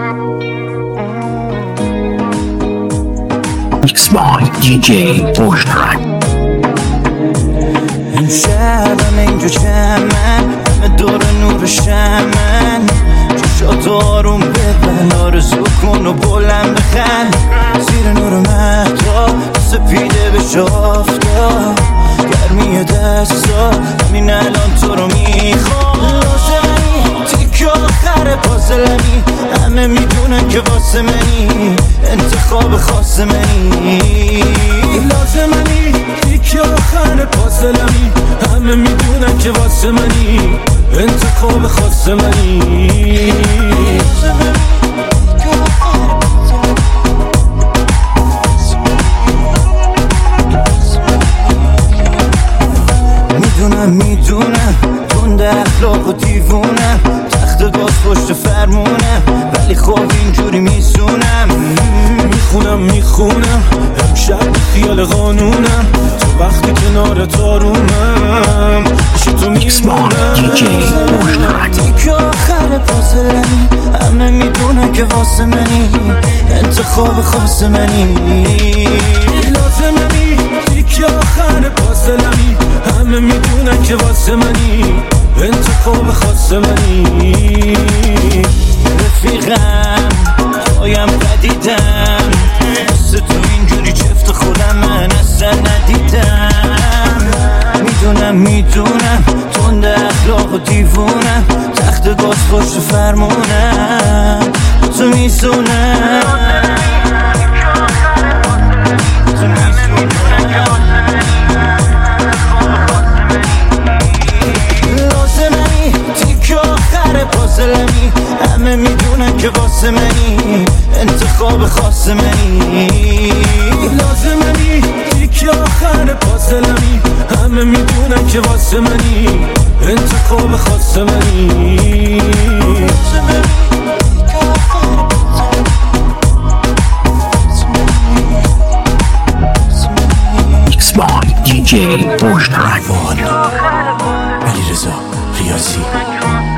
Mixed by DJ Bushtrack. امشبم اینجا چمن همه دور نور شمن چشات آروم ببن آرزو کن و بلند بخند زیر نور مهتاب سپیده بشه آفتاب گرمی دستا همین الان تو رو میخوام لازمنی تیک آخر پازلمی همه میدونن که واسه منی انتخاب خاص منی لازمنی تیک آخر پازلمی همه میدونن که واسه منی انتخاب خاص منی میدونم تند اخلاق و دیوونم تخت گاز پشت فرمونم ولی خب اینجوری میسونم میخونم امشب خیال قانونم تو وقتی کنار تارومم پیش تو میمونم تیک آخر پازلمی همه میدونن که واسه منی انتخاب خاص منی لازمنی تیک آخر پازلمی همه میدونن که واسه منی انتخاب خاص منی رفیقم پایم ندیدم مثل تو اینجوری چفت خودم من اصلا ندیدم میدونم تند اخلاق و دیوونم تخت گاز پشت فرمونم تو میسونم پازلمی همه میدونن که واسه منی انتخاب خاص منی لازمنی تیک آخر پازلمی همه میدونن که واسه منی انتخاب خاص منی Mixed by DJ Bushtrack. علیرضا ریاضی